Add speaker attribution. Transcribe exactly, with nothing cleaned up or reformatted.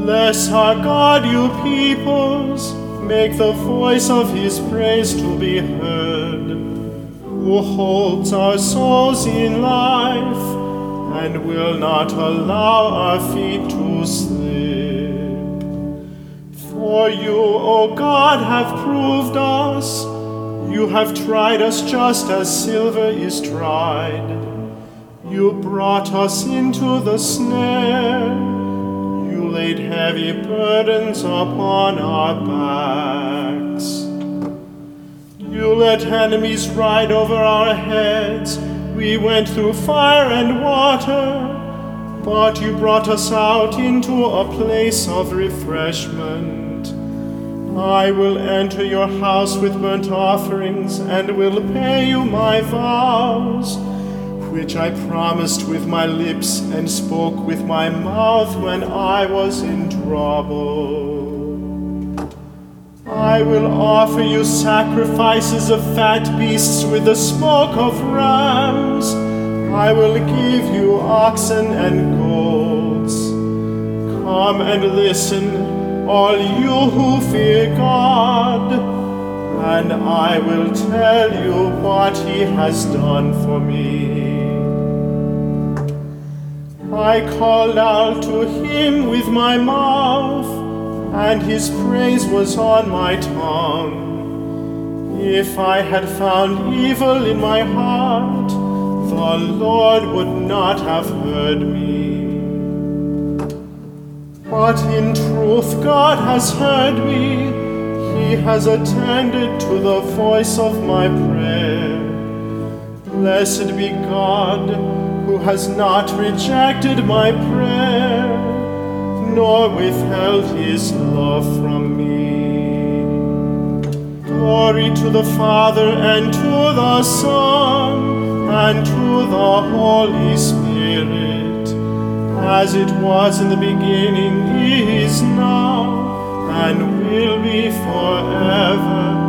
Speaker 1: Bless our God, you peoples, make the voice of his praise to be heard, who holds our souls in life and will not allow our feet to slip. For you, O God, have proved us. You have tried us just as silver is tried. You brought us into the snare. You laid heavy burdens upon our backs. You let enemies ride over our heads. We went through fire and water, but you brought us out into a place of refreshment. I will enter your house with burnt offerings and will pay you my vows, which I promised with my lips and spoke with my mouth when I was in trouble. I will offer you sacrifices of fat beasts with the smoke of rams. I will give you oxen and goats. Come and listen, all you who fear God, and I will tell you what he has done for me. I called out to him with my mouth, and his praise was on my tongue. If I had found evil in my heart, the Lord would not have heard me. But in truth God has heard me. He has attended to the voice of my prayer. Blessed be God, who has not rejected my prayer, nor withheld his love from me. Glory to the Father, and to the Son, and to the Holy Spirit, as it was in the beginning, is now, and will be forever.